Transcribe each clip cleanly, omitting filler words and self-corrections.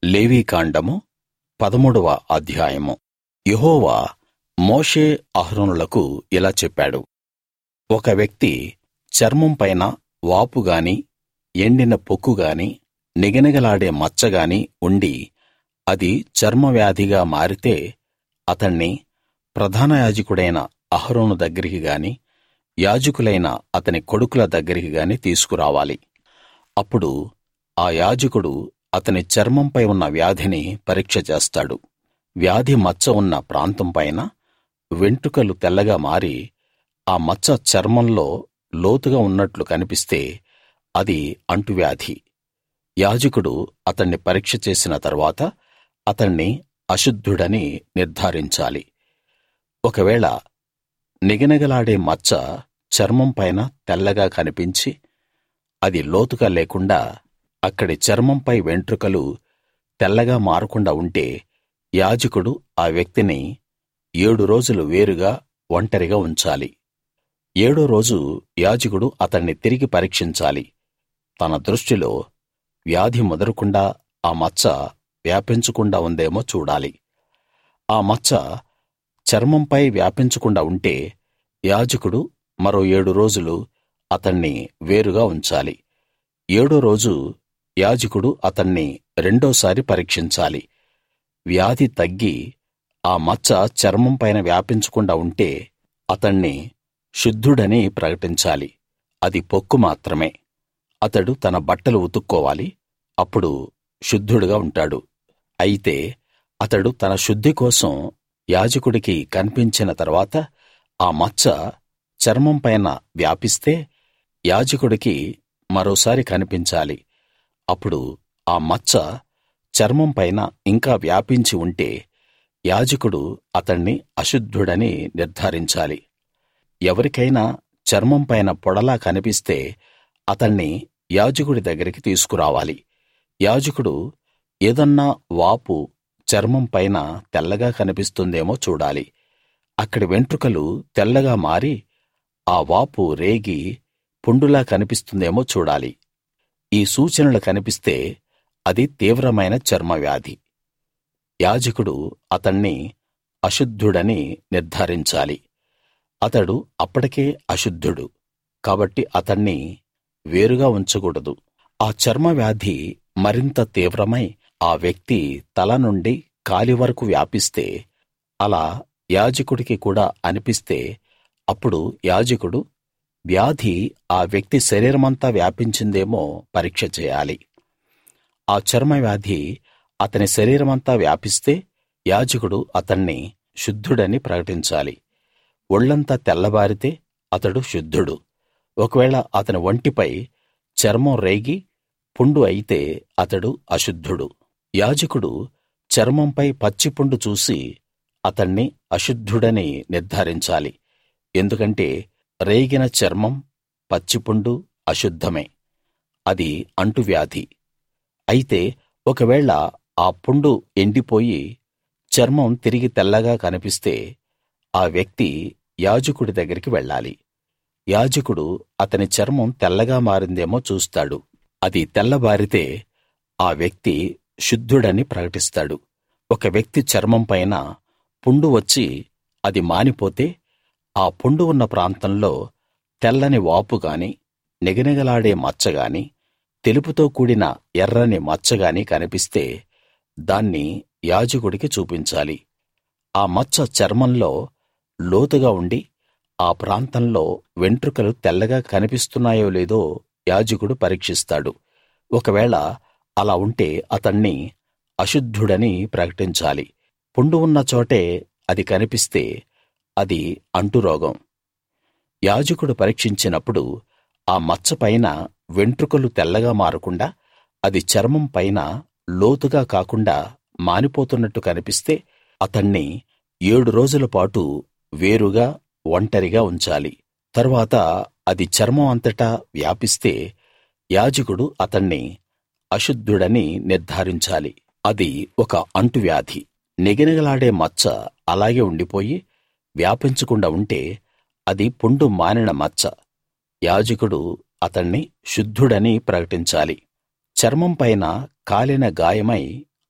లేవీకాండము 13వ అధ్యాయము. యెహోవా మోషే అహరోనులకు ఇలా చెప్పాడు. ఒక వ్యక్తి చర్మం పైన వాపుగాని, ఎండిన పొక్కుగాని, నిగనిగలాడే మచ్చగాని ఉండి అది చర్మవ్యాధిగా మారితే అతణ్ణి ప్రధాన యాజకుడైన అహరోను దగ్గరికి గాని, యాజకులైన అతని కొడుకుల దగ్గరికి గాని తీసుకురావాలి. అప్పుడు ఆ యాజకుడు అతని చర్మంపై ఉన్న వ్యాధిని పరీక్ష చేస్తాడు. వ్యాధి మచ్చ ఉన్న ప్రాంతం పైన వెంట్రుకలు తెల్లగా మారి ఆ మచ్చ చర్మంలో లోతుగా ఉన్నట్లు కనిపిస్తే అది అంటువ్యాధి. యాజకుడు అతణ్ణి పరీక్ష చేసిన తరువాత అతణ్ణి అశుద్ధుడని నిర్ధారించాలి. ఒకవేళ నిగనిగలాడే మచ్చ చర్మం పైన తెల్లగా కనిపించి అది లోతుగా లేకుండా అక్కడి చర్మంపై వెంట్రుకలు తెల్లగా మారకుండా ఉంటే యాజకుడు ఆ వ్యక్తిని 7 రోజులు వేరుగా ఒంటరిగా ఉంచాలి. 7ో రోజు యాజకుడు అతణ్ణి తిరిగి పరీక్షించాలి. తన దృష్టిలో వ్యాధి ముదరకుండా ఆ మచ్చ వ్యాపించకుండా ఉందేమో చూడాలి. ఆ మచ్చ చర్మంపై వ్యాపించకుండా ఉంటే యాజకుడు మరో 7 రోజులు అతణ్ణి వేరుగా ఉంచాలి. 7ో రోజు యాజకుడు అతణ్ణి రెండోసారి పరీక్షించాలి. వ్యాధి తగ్గి ఆ మచ్చ చర్మం పైన వ్యాపించకుండా ఉంటే అతణ్ణి శుద్ధుడని ప్రకటించాలి. అది పొక్కు మాత్రమే. అతడు తన బట్టలు ఉతుక్కోవాలి. అప్పుడు శుద్ధుడుగా ఉంటాడు. అయితే అతడు తన శుద్ధి కోసం యాజకుడికి కన్పించిన తరువాత ఆ మచ్చ చర్మం పైన వ్యాపిస్తే యాజకుడికి మరోసారి కనిపించాలి. అప్పుడు ఆ మచ్చ చర్మం పైన ఇంకా వ్యాపించి ఉంటే యాజకుడు అతణ్ణి అశుద్ధుడని నిర్ధారించాలి. ఎవరికైనా చర్మం పైన పొడలా కనిపిస్తే అతణ్ణి యాజకుడి దగ్గరికి తీసుకురావాలి. యాజకుడు ఏదన్నా వాపు చర్మం పైన తెల్లగా కనిపిస్తుందేమో చూడాలి. అక్కడి వెంట్రుకలు తెల్లగా మారి ఆ వాపు రేగి పుండులా కనిపిస్తుందేమో చూడాలి. ఈ సూచనలు కనిపిస్తే అది తీవ్రమైన చర్మవ్యాధి. యాజకుడు అతణ్ణి అశుద్ధుడని నిర్ధారించాలి. అతడు అప్పటికే అశుద్ధుడు కాబట్టి అతణ్ణి వేరుగా ఉంచకూడదు. ఆ చర్మవ్యాధి మరింత తీవ్రమై ఆ వ్యక్తి తల నుండి కాలి వరకు వ్యాపిస్తే, అలా యాజకుడికి కూడా అనిపిస్తే అప్పుడు యాజకుడు వ్యాధి ఆ వ్యక్తి శరీరమంతా వ్యాపించిందేమో పరీక్ష చేయాలి. ఆ చర్మవ్యాధి అతని శరీరమంతా వ్యాపిస్తే యాజకుడు అతణ్ణి శుద్ధుడని ప్రకటించాలి. ఒళ్లంతా తెల్లబారితే అతడు శుద్ధుడు. ఒకవేళ అతని ఒంటిపై చర్మం రేగి పుండు అయితే అతడు అశుద్ధుడు. యాజకుడు చర్మంపై పచ్చిపుండు చూసి అతణ్ణి అశుద్ధుడని నిర్ధారించాలి. ఎందుకంటే రేగిన చర్మం, పచ్చిపుండు అశుద్ధమే. అది అంటువ్యాధి. అయితే ఒకవేళ ఆ పుండు ఎండిపోయి చర్మం తిరిగి తెల్లగా కనిపిస్తే ఆ వ్యక్తి యాజకుడి దగ్గరికి వెళ్ళాలి. యాజకుడు అతని చర్మం తెల్లగా మారిందేమో చూస్తాడు. అది తెల్లబారితే ఆ వ్యక్తి శుద్ధుడని ప్రకటిస్తాడు. ఒక వ్యక్తి చర్మం పైన పుండు వచ్చి అది మానిపోతే ఆ పుండు ఉన్న ప్రాంతంలో తెల్లని వాపుగాని, నిగనిగలాడే మచ్చగాని, తెలుపుతో కూడిన ఎర్రని మచ్చగాని కనిపిస్తే దాన్ని యాజకుడికి చూపించాలి. ఆ మచ్చ చర్మంలో లోతుగా ఉండి ఆ ప్రాంతంలో వెంట్రుకలు తెల్లగా కనిపిస్తున్నాయో లేదో యాజకుడు పరీక్షిస్తాడు. ఒకవేళ అలా ఉంటే అతణ్ణి అశుద్ధుడని ప్రకటించాలి. పుండు ఉన్న చోటే అది కనిపిస్తే అది అంటురోగం. యాజకుడు పరీక్షించినప్పుడు ఆ మచ్చ పైన వెంట్రుకలు తెల్లగా మారకుండా, అది చర్మం పైన లోతుగా కాకుండా మానిపోతున్నట్టు కనిపిస్తే అతణ్ణి 7 రోజుల పాటు వేరుగా ఒంటరిగా ఉంచాలి. తరువాత అది చర్మం అంతటా వ్యాపిస్తే యాజకుడు అతణ్ణి అశుద్ధుడని నిర్ధారించాలి. అది ఒక అంటువ్యాధి. నిగనిగలాడే మచ్చ అలాగే ఉండిపోయి వ్యాపించకుండా ఉంటే అది పుండు మానిన మచ్చ. యాజకుడు అతణ్ణి శుద్ధుడని ప్రకటించాలి. చర్మం పైన కాలిన గాయమై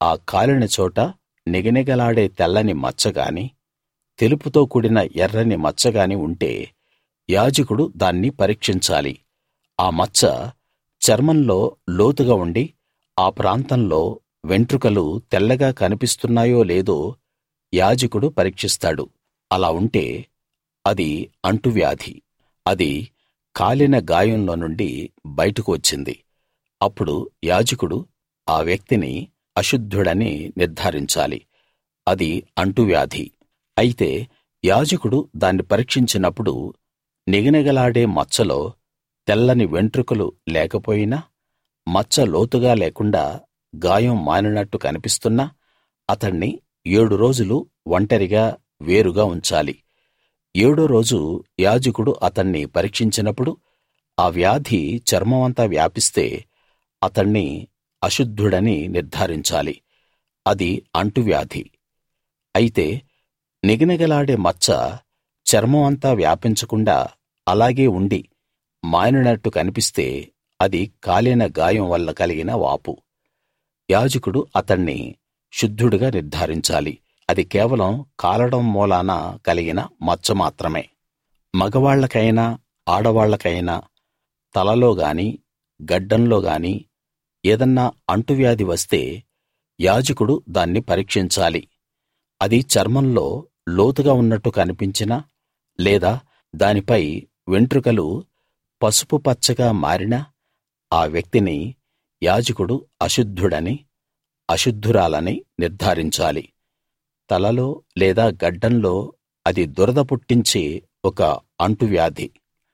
ఆ కాలిన చోట నిగనిగలాడే తెల్లని మచ్చగాని, తెలుపుతో కూడిన ఎర్రని మచ్చగాని ఉంటే యాజకుడు దాన్ని పరీక్షించాలి. ఆ మచ్చ చర్మంలో లోతుగా ఉండి ఆ ప్రాంతంలో వెంట్రుకలు తెల్లగా కనిపిస్తున్నాయో లేదో యాజకుడు పరీక్షిస్తాడు. అలా ఉంటే అది అంటువ్యాధి. అది కాలిన గాయంలో నుండి బయటకు వచ్చింది. అప్పుడు యాజకుడు ఆ వ్యక్తిని అశుద్ధుడని నిర్ధారించాలి. అది అంటువ్యాధి. అయితే యాజకుడు దాన్ని పరీక్షించినప్పుడు నిగనిగలాడే మచ్చలో తెల్లని వెంట్రుకలు లేకపోయినా, మచ్చ లోతుగా లేకుండా గాయం మానినట్టు కనిపిస్తున్నా అతణ్ణి 7 రోజులు ఒంటరిగా వేరుగా ఉంచాలి. 7ో రోజు యాజకుడు అతణ్ణి పరీక్షించినప్పుడు ఆ వ్యాధి చర్మమంతా వ్యాపిస్తే అతణ్ణి అశుద్ధుడని నిర్ధారించాలి. అది అంటువ్యాధి. అయితే నిగనిగలాడే మచ్చ చర్మం అంతా వ్యాపించకుండా అలాగే ఉండి మానినట్టు కనిపిస్తే అది కాలిన గాయం వల్ల కలిగిన వాపు. యాజకుడు అతణ్ణి శుద్ధుడుగా నిర్ధారించాలి. అది కేవలం కాలడం మూలాన కలిగిన మచ్చ మాత్రమే. మగవాళ్లకైనా ఆడవాళ్లకైనా తలలో గాని గడ్డంలో గాని ఏదన్నా అంటువ్యాధి వస్తే యాజకుడు దాన్ని పరీక్షించాలి. అది చర్మంలో లోతుగా ఉన్నట్టు కనిపించినా, లేదా దానిపై వెంట్రుకలు పసుపు పచ్చగా మారినా ఆ వ్యక్తిని యాజకుడు అశుద్ధుడని, అశుద్ధురాలని నిర్ధారించాలి. తలలో లేదా గడ్డంలో అది దురద పుట్టించే ఒక అంటువ్యాధి.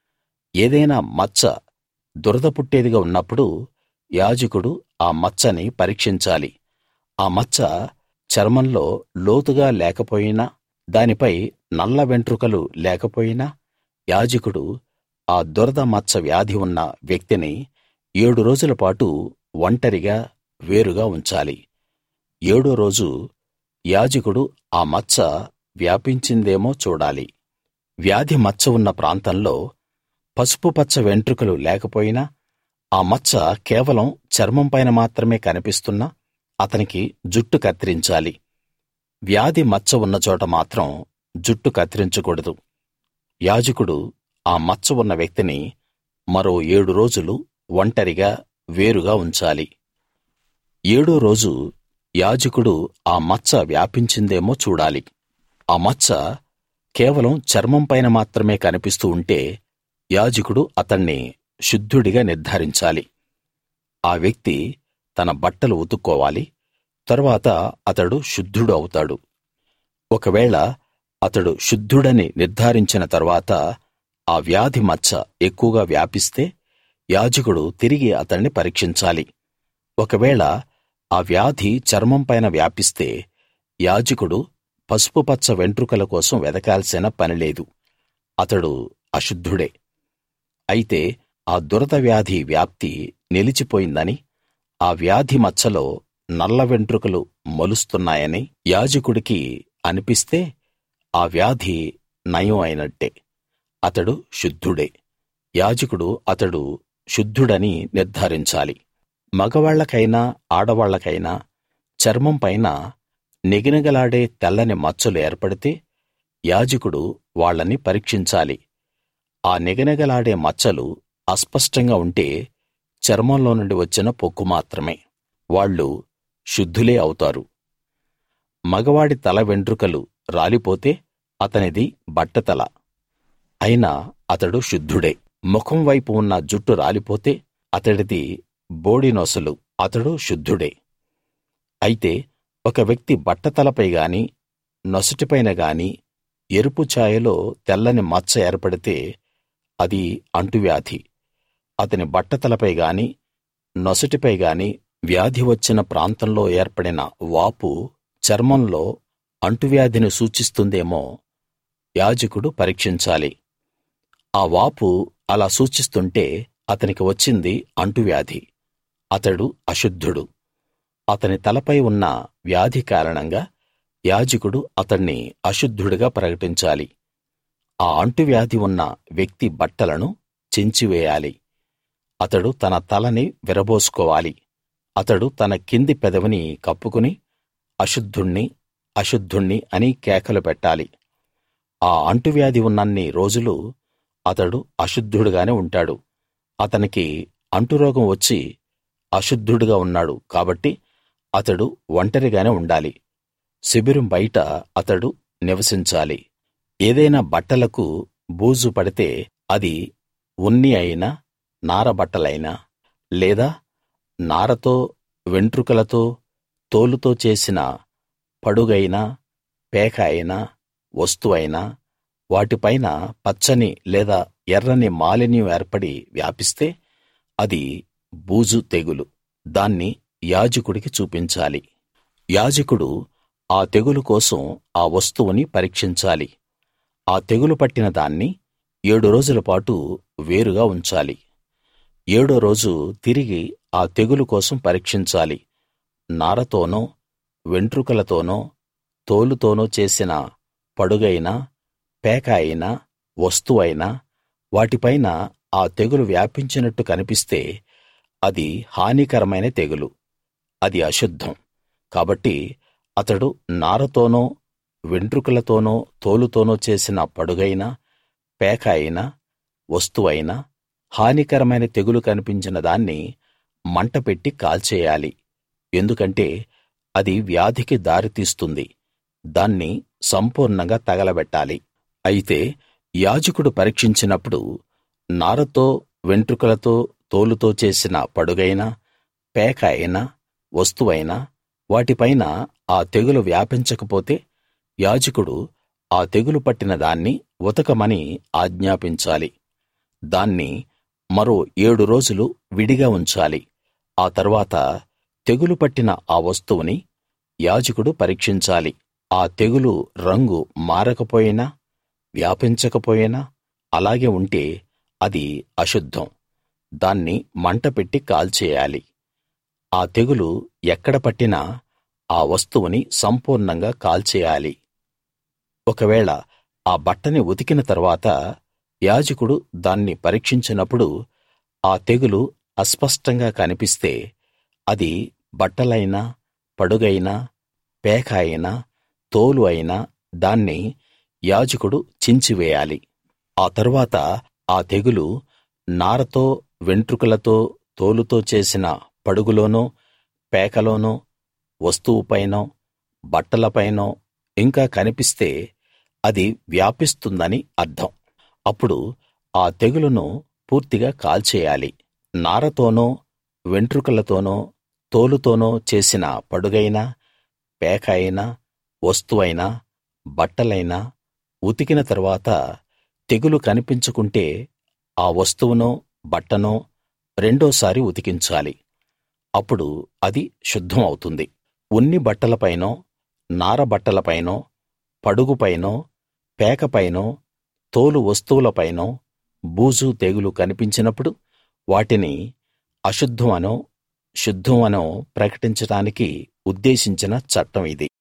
ఏదైనా మచ్చ దురద పుట్టేదిగా ఉన్నప్పుడు యాజకుడు ఆ మచ్చని పరీక్షించాలి. ఆ మచ్చ చర్మంలో లోతుగా లేకపోయినా, దానిపై నల్ల వెంట్రుకలు లేకపోయినా యాజకుడు ఆ దురద మచ్చ వ్యాధి ఉన్న వ్యక్తిని 7 రోజుల పాటు ఒంటరిగా వేరుగా ఉంచాలి. 7ో రోజు యాజకుడు ఆ మచ్చ వ్యాపించిందేమో చూడాలి. వ్యాధి మచ్చ ఉన్న ప్రాంతంలో పసుపు పచ్చ వెంట్రుకలు లేకపోయినా, ఆ మచ్చ కేవలం చర్మం పైన మాత్రమే కనిపిస్తున్నా అతనికి జుట్టు కత్తిరించాలి. వ్యాధి మచ్చ ఉన్న చోట మాత్రం జుట్టు కత్తిరించకూడదు. యాజకుడు ఆ మచ్చ ఉన్న వ్యక్తిని మరో 7 రోజులు ఒంటరిగా వేరుగా ఉంచాలి. 7ో రోజు యాజకుడు ఆ మచ్చ వ్యాపించిందేమో చూడాలి. ఆ మచ్చ కేవలం చర్మం పైన మాత్రమే కనిపిస్తూ ఉంటే యాజకుడు అతణ్ణి శుద్ధుడిగా నిర్ధారించాలి. ఆ వ్యక్తి తన బట్టలు ఉతుక్కోవాలి. తరువాత అతడు శుద్ధుడు అవుతాడు. ఒకవేళ అతడు శుద్ధుడని నిర్ధారించిన తరువాత ఆ వ్యాధి మచ్చ ఎక్కువగా వ్యాపిస్తే యాజకుడు తిరిగి అతణ్ణి పరీక్షించాలి. ఒకవేళ ఆ వ్యాధి చర్మం పైన వ్యాపిస్తే యాజకుడు పసుపు పచ్చ వెంట్రుకల కోసం వెదకాల్సిన పనిలేదు. అతడు అశుద్ధుడే. అయితే ఆ దురద వ్యాధి వ్యాప్తి నిలిచిపోయిందని, ఆ వ్యాధి మచ్చలో నల్ల వెంట్రుకలు మొలుస్తున్నాయని యాజకుడికి అనిపిస్తే ఆ వ్యాధి నయం అయినట్టే. అతడు శుద్ధుడే. యాజకుడు అతడు శుద్ధుడని నిర్ధారించాలి. మగవాళ్లకైనా ఆడవాళ్లకైనా చర్మం పైన నిగనిగలాడే తెల్లని మచ్చలు ఏర్పడితే యాజకుడు వాళ్ళని పరీక్షించాలి. ఆ నిగనిగలాడే మచ్చలు అస్పష్టంగా ఉంటే చర్మంలో నుండి వచ్చిన పొక్కు మాత్రమే. వాళ్ళు శుద్ధులే అవుతారు. మగవాడి తల వెంట్రుకలు రాలిపోతే అతనిది బట్టతల, అయినా అతడు శుద్ధుడే. ముఖం వైపు ఉన్న జుట్టు రాలిపోతే అతడిది బోడినొసలు, అతడు శుద్ధుడే. అయితే ఒక వ్యక్తి బట్టతలపై గాని నొసటిపైన గాని ఎరుపు ఛాయలో తెల్లని మచ్చ ఏర్పడితే అది అంటువ్యాధి. అతని బట్టతలపై గాని నొసటిపై గాని వ్యాధి వచ్చిన ప్రాంతంలో ఏర్పడిన వాపు చర్మంలో అంటువ్యాధిని సూచిస్తుందేమో యాజకుడు పరీక్షించాలి. ఆ వాపు అలా సూచిస్తుంటే అతనికి వచ్చింది అంటువ్యాధి. అతడు అశుద్ధుడు. అతని తలపై ఉన్న వ్యాధి కారణంగా యాజకుడు అతణ్ణి అశుద్ధుడిగా ప్రకటించాలి. ఆ అంటువ్యాధి ఉన్న వ్యక్తి బట్టలను చించివేయాలి. అతడు తన తలని విరబోసుకోవాలి. అతడు తన కింది పెదవిని కప్పుకుని అశుద్ధుణ్ణి అశుద్ధుణ్ణి అని కేకలు పెట్టాలి. ఆ అంటువ్యాధి ఉన్నన్ని రోజులు అతడు అశుద్ధుడుగానే ఉంటాడు. అతనికి అంటురోగం వచ్చి అశుద్ధుడుగా ఉన్నాడు కాబట్టి అతడు ఒంటరిగానే ఉండాలి. శిబిరం బయట అతడు నివసించాలి. ఏదైనా బట్టలకు బూజు పడితే అది ఉన్ని అయినా నార బట్టలైనా, లేదా నారతో వెంట్రుకలతో తోలుతో చేసిన పడుగైనా పేక అయినా వస్తువైనా, వాటిపైన పచ్చని లేదా ఎర్రని మాలిన్యం ఏర్పడి వ్యాపిస్తే అది బూజు తెగులు. దాన్ని యాజకుడికి చూపించాలి. యాజకుడు ఆ తెగులు కోసం ఆ వస్తువుని పరీక్షించాలి. ఆ తెగులు పట్టిన దాన్ని 7 రోజుల పాటు వేరుగా ఉంచాలి. 7ో రోజు తిరిగి ఆ తెగులు కోసం పరీక్షించాలి. నారతోనో వెంట్రుకలతోనో తోలుతోనో చేసిన పడుగైనా పేక అయినా వస్తువైనా వాటిపైన ఆ తెగులు వ్యాపించినట్టు కనిపిస్తే అది హానికరమైన తెగులు, అది అశుద్ధం. కాబట్టి అతడు నారతోనో వెంట్రుకలతోనో తోలుతోనో చేసిన పడుగైనా పేక అయినా వస్తువైనా హానికరమైన తెగులు కనిపించిన దాన్ని మంట పెట్టి కాల్చేయాలి. ఎందుకంటే అది వ్యాధికి దారితీస్తుంది. దాన్ని సంపూర్ణంగా తగలబెట్టాలి. అయితే యాజకుడు పరీక్షించినప్పుడు నారతో వెంట్రుకలతో తోలుతో చేసిన పడుగైనా పేక అయినా వస్తువైనా వాటిపైన ఆ తెగులు వ్యాపించకపోతే యాజకుడు ఆ తెగులు పట్టిన దాన్ని ఉతకమని ఆజ్ఞాపించాలి. దాన్ని మరో 7 రోజులు విడిగా ఉంచాలి. ఆ తర్వాత తెగులు పట్టిన ఆ వస్తువుని యాజకుడు పరీక్షించాలి. ఆ తెగులు రంగు మారకపోయినా వ్యాపించకపోయినా అలాగే ఉంటే అది అశుద్ధం. దాన్ని మంట పెట్టి కాల్చేయాలి. ఆ తెగులు ఎక్కడ పట్టినా ఆ వస్తువుని సంపూర్ణంగా కాల్చేయాలి. ఒకవేళ ఆ బట్టని ఉతికిన తర్వాత యాజకుడు దాన్ని పరీక్షించినప్పుడు ఆ తెగులు అస్పష్టంగా కనిపిస్తే అది బట్టలైనా పడుగైనా పేక అయినా తోలు అయినా దాన్ని యాజకుడు చించివేయాలి. ఆ తరువాత ఆ తెగులు నారతో వెంట్రుకలతో తోలుతో చేసిన పడుగులోనో పేకలోనో వస్తువుపైనో బట్టలపైనో ఇంకా కనిపిస్తే అది వ్యాపిస్తుందని అర్థం. అప్పుడు ఆ తెగులును పూర్తిగా కాల్చేయాలి. నారతోనో వెంట్రుకలతోనో తోలుతోనో చేసిన పడుగైనా పేక అయినా వస్తువైనా బట్టలైనా ఉతికిన తరువాత తెగులు కనిపించకుంటే ఆ వస్తువునో బట్టనో రెండోసారి ఉతికించాలి. అప్పుడు అది శుద్ధం అవుతుంది. ఉన్ని బట్టలపైనో నార బట్టలపైనో పడుగుపైనో పేకపైనో తోలు వస్తువులపైనో బూజు తెగులు కనిపించినప్పుడు వాటిని అశుద్ధం అనో శుద్ధం అనో ప్రకటించడానికి ఉద్దేశించిన చట్టం ఇది.